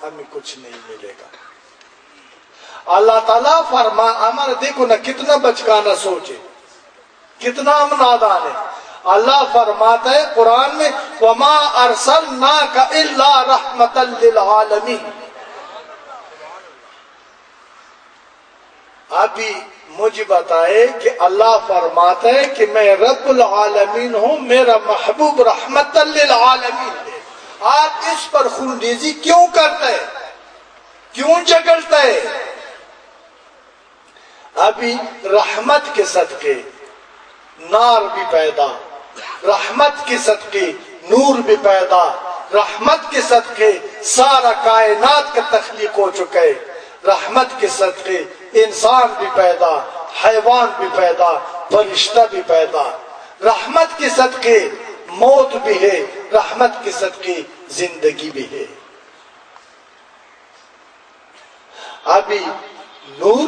ہمیں کچھ نہیں ملے گا۔ اللہ تعالیٰ فرما ہمارا دیکھو نا کتنا بچکانا سوچے، کتنا ہم نادان ہے۔ اللہ فرماتا ہے قرآن میں وَمَا أَرْسَلْنَاكَ إِلَّا رَحْمَةً لِلْعَالَمِينَ۔ ابھی مجھے بتائے کہ اللہ فرماتا ہے کہ میں رب العالمین ہوں، میرا محبوب رحمت للعالمین ہے۔ آپ اس پر خونریزی کیوں کرتے ہیں، کیوں جھگڑتے ہیں؟ ابھی رحمت کے صدقے نار بھی پیدا، رحمت کے صدقے نور بھی پیدا، رحمت کے صدقے سارا کائنات کا تخلیق ہو چکے، رحمت کے صدقے انسان بھی پیدا، حیوان بھی پیدا، فرشتہ بھی پیدا، رحمت کے صدقے موت بھی ہے، رحمت کے صدقے زندگی بھی ہے۔ ابھی نور،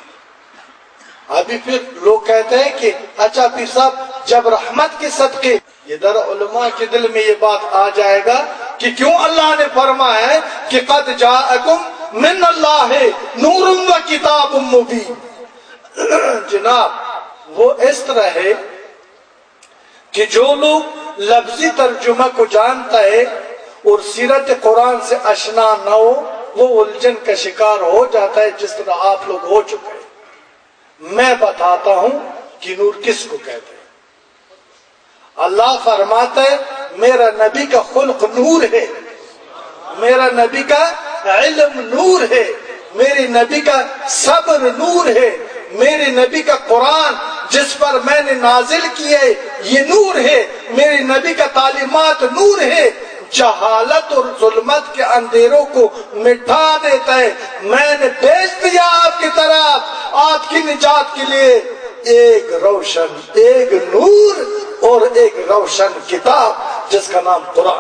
ابھی پھر لوگ کہتے ہیں کہ اچھا پیر صاحب جب رحمت کے صدقے، ادھر علماء کے دل میں یہ بات آ جائے گا کہ کیوں اللہ نے فرمایا ہے کہ قد جاءکم من اللہ نور و کتاب مبین۔ جناب وہ اس طرح ہے کہ جو لوگ لفظی ترجمہ کو جانتا ہے اور سیرت قرآن سے آشنا نہ ہو وہ الجھن کا شکار ہو جاتا ہے، جس طرح آپ لوگ ہو چکے ہیں۔ میں بتاتا ہوں کہ نور کس کو کہتے ہیں۔ اللہ فرماتا ہے میرا نبی کا خلق نور ہے، میرا نبی کا علم نور ہے، میرے نبی کا صبر نور ہے، میرے نبی کا قرآن جس پر میں نے نازل کیے یہ نور ہے، میرے نبی کا تعلیمات نور ہے، جہالت اور ظلمت کے اندھیروں کو مٹا دیتا ہے۔ میں نے بھیج دیا آپ کی طرف آپ کی نجات کے لیے ایک روشن، ایک نور اور ایک روشن کتاب جس کا نام قرآن۔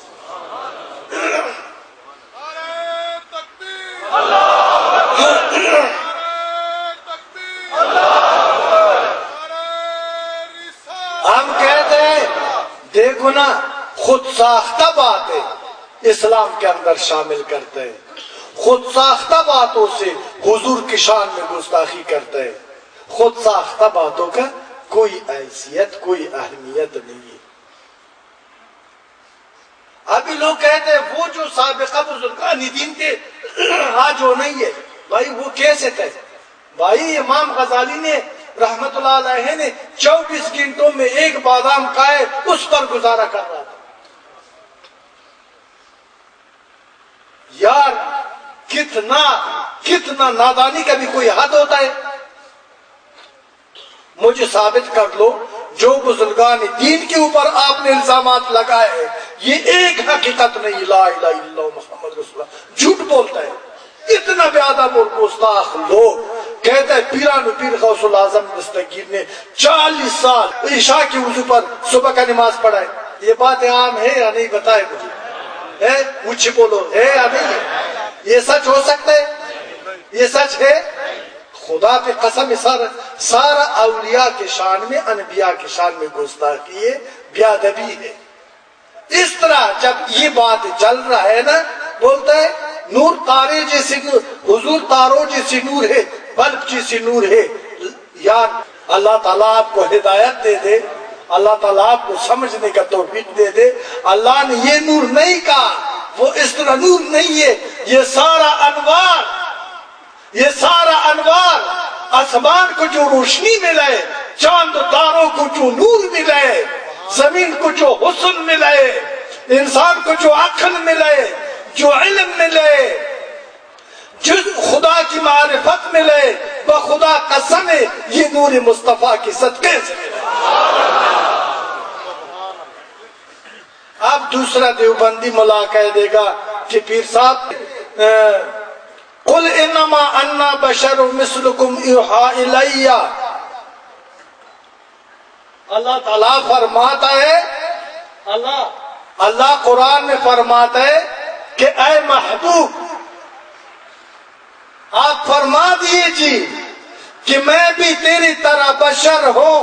ہم کہتے ہیں دیکھو نا خود ساختہ باتیں اسلام کے اندر شامل کرتے ہیں، خود ساختہ باتوں سے حضور کی شان میں گستاخی کرتے ہیں، خود ساختہ باتوں کا کوئی حیثیت کوئی اہمیت نہیں ہے۔ ابھی لوگ کہتے ہیں وہ جو سابقہ بزرگان دین تھے آج وہ نہیں ہے۔ بھائی وہ کیسے تھے؟ بھائی امام غزالی نے رحمت اللہ علیہ نے 24 گھنٹوں میں ایک بادام کھائے اس پر گزارا کر رہا تھا۔ یار کتنا نادانی کا بھی کوئی حد ہوتا ہے۔ مجھے ثابت کر لو جو بزرگان دین کے اوپر آپ نے الزامات لگائے یہ ایک حقیقت نہیں، لا الہ الا اللہ محمد رسول اللہ، جھوٹ بولتا ہے۔ اتنا بے ادب اور گستاخ لوگ کہتے ہیں پیران پیر غوث الاعظم دستگیر نے 40 سال عشاء کی وضو پر صبح کا نماز پڑھائے۔ یہ بات عام ہے یا نہیں بتائے مجھے، ہے مجھ سے بولو ہے یا نہیں ہے؟ یہ سچ ہو سکتا ہے؟ یہ سچ ہے؟ خدا پہ قسم سارا اولیاء کے شان میں انبیاء کے شان میں گستاخی ہے، بے ادبی ہے۔ اس طرح جب یہ بات چل رہا ہے نا بولتا ہے نور تارے جیسے نور، حضور تاروں جیسی نور ہے، بلب جیسی نور ہے۔ یار اللہ تعالیٰ آپ کو ہدایت دے دے، اللہ تعالیٰ آپ کو سمجھنے کا توفیق دے دے۔ اللہ نے یہ نور نہیں کہا، وہ اس طرح نور نہیں ہے، یہ سارا انوار آسمان کو جو روشنی ملے، چاند و تاروں کو جو نور ملے، زمین کو جو حسن ملے، انسان کو جو عقل ملے، جو علم ملے، جو خدا کی معرفت ملے، بخدا قسم ہے یہ نور مصطفیٰ کی صدقے سے ملے۔ اب دوسرا دیوبندی ملا کہہ دے گا کہ پیر صاحب قل انما انا بشر مثلکم یوحی الی، اللہ تعالیٰ فرماتا ہے، اللہ قرآن میں فرماتا ہے کہ اے محبوب آپ فرما دیجیے کہ میں بھی تیری طرح بشر ہوں۔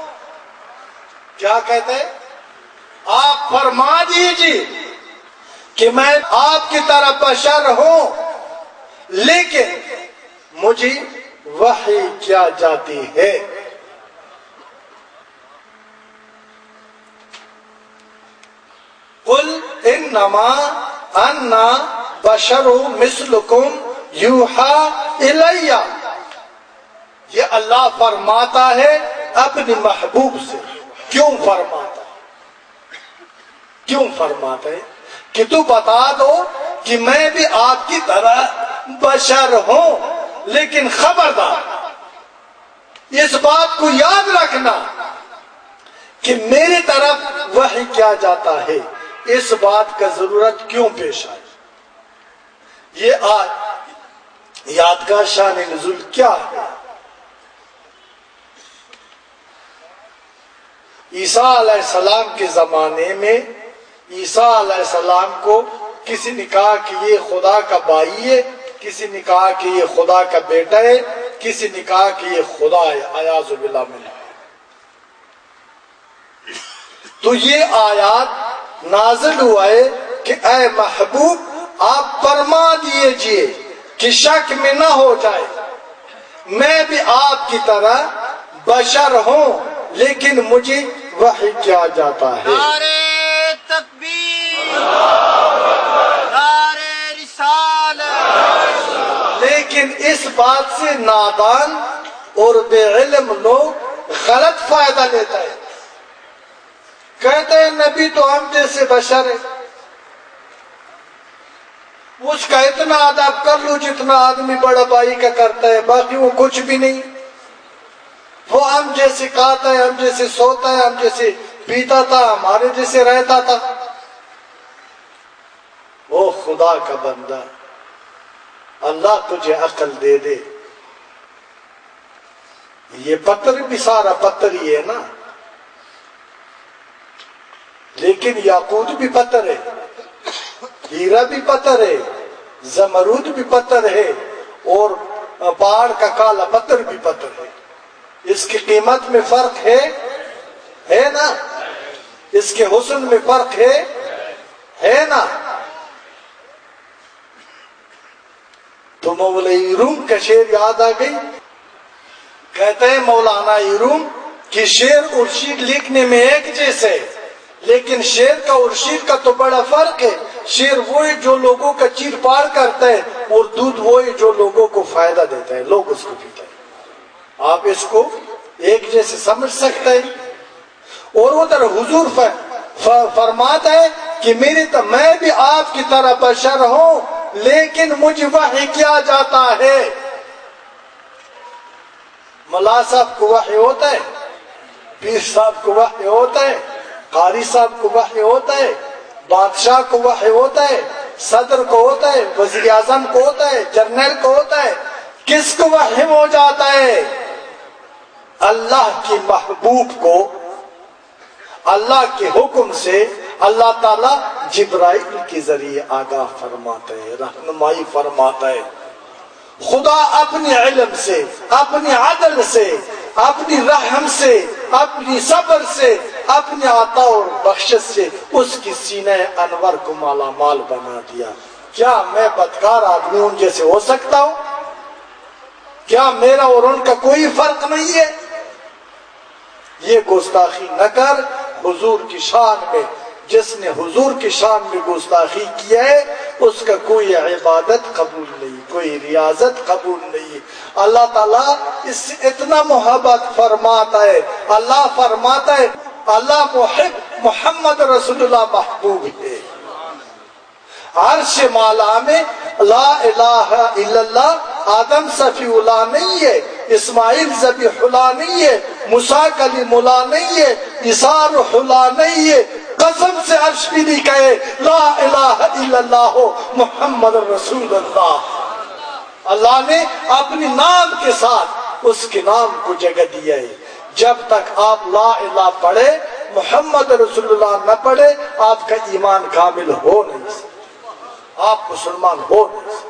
کیا کہتے ہیں؟ آپ فرما دیجیے کہ میں آپ کی طرح بشر ہوں، لیکن مجھے وحی کیا جاتی ہے۔ قل انما انا بشر مثلکم یوحی الی، یہ اللہ فرماتا ہے اپنے محبوب سے۔ کیوں فرماتا ہے؟ کیوں فرماتا ہے؟ کہ تو بتا دو کہ میں بھی آپ کی طرح بشر ہوں، لیکن خبردار اس بات کو یاد رکھنا کہ میری طرف وحی کیا جاتا ہے۔ اس بات کا ضرورت کیوں پیش آئی؟ یہ آیات کا شان نزول کیا ہے؟ عیسیٰ علیہ السلام کے زمانے میں عیسیٰ علیہ السلام کو کسی نے کہا کہ یہ خدا کا بھائی ہے، کسی نے کہا کہ یہ خدا کا بیٹا ہے، کسی نے کہا کہ یہ خدا ہے، اعوذ باللہ من۔ تو یہ آیات نازل ہوا ہے کہ اے محبوب آپ فرما دیجئے کہ شک میں نہ ہو جائے، میں بھی آپ کی طرح بشر ہوں، لیکن مجھے وحی کیا جاتا ہے۔ نعرہ تکبیر، نعرہ رسالت۔ لیکن اس بات سے نادان اور بے علم لوگ غلط فائدہ لیتا ہے، کہتے ہیں نبی تو ہم جیسے بشر ہے، اس کا اتنا ادب کر لو جتنا آدمی بڑا بھائی کا کرتا ہے، باقی وہ کچھ بھی نہیں۔ وہ ہم جیسے کھاتا ہے، ہم جیسے سوتا ہے، ہم جیسے پیتا تھا، ہمارے جیسے رہتا تھا۔ وہ خدا کا بندہ، اللہ تجھے عقل دے دے۔ یہ پتھر بھی سارا پتھر ہی ہے نا، لیکن یاقوت بھی پتھر ہے، ہیرا بھی پتھر ہے، زمرود بھی پتھر ہے، اور پہاڑ کا کالا پتھر بھی پتھر ہے۔ اس کی قیمت میں فرق ہے نا، اس کے حسن میں فرق ہے نا۔ تو مولانا روم کا شعر یاد آ گئی، کہتے ہیں مولانا روم کہ شعر اور شعر لکھنے میں ایک جیسے، لیکن شعر کا اور شعر کا تو بڑا فرق ہے۔ شعر وہی جو لوگوں کا چیر پاڑ کرتا ہے، اور دودھ وہی جو لوگوں کو فائدہ دیتا ہے، لوگ اس کو پیتے ہیں۔ آپ اس کو ایک جیسے سمجھ سکتے ہیں۔ اور ادھر حضور فرماتا ہے کہ میں بھی آپ کی طرح بشر ہوں، لیکن مجھے وحی کیا جاتا ہے۔ ملا صاحب کو وحی ہوتا ہے، پیر صاحب کو وحی ہوتا ہے، قاری صاحب کو وحی ہوتا ہے، بادشاہ کو وحی ہوتا ہے، صدر کو ہوتا ہے، وزیر اعظم کو ہوتا ہے، جنرل کو ہوتا ہے۔ کس کو وحی ہو جاتا ہے؟ اللہ کے محبوب کو اللہ کے حکم سے اللہ تعالیٰ جبرائیل کے ذریعے آگاہ فرماتا ہے، رہنمائی فرماتا ہے۔ خدا اپنے علم سے، اپنی عدل سے، اپنی رحم سے، اپنی صبر سے، اپنے عطا اور بخشش سے اس کی سینہ انور کو مالا مال بنا دیا۔ کیا میں بدکار آدمی ان جیسے ہو سکتا ہوں؟ کیا میرا اور ان کا کوئی فرق نہیں ہے؟ یہ گستاخی نہ کر حضور کی شان میں۔ جس نے حضور کی شان میں گستاخی کیا ہے اس کا کوئی عبادت قبول نہیں، کوئی ریاضت قبول نہیں۔ اللہ تعالیٰ اس سے اتنا محبت فرماتا ہے، اللہ فرماتا ہے اللہ محب محمد رسول اللہ محبوب ہے۔ عرش مالا میں لا الہ الا اللہ آدم صفی اللہ نہیں ہے، اسماعیل ذبیح اللہ نہیں ہے، موسیٰ کلیم اللہ نہیں ہے، عیسیٰ روح اللہ نہیں ہے۔ قسم سے عرش بھی نہیں کہے لا الہ الا اللہ محمد رسول اللہ۔ اللہ نے اپنے نام کے ساتھ اس کے نام کو جگہ دیا ہے۔ جب تک آپ لا الہ پڑھے محمد رسول اللہ نہ پڑھے آپ کا ایمان کامل ہو نہیں سکتا، آپ مسلمان ہو نہیں سکتے۔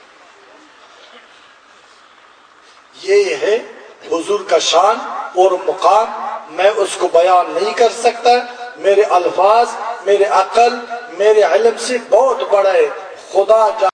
یہ ہے حضور کا شان اور مقام، میں اس کو بیان نہیں کر سکتا۔ میرے الفاظ، میرے عقل، میرے علم سے بہت بڑا ہے، خدا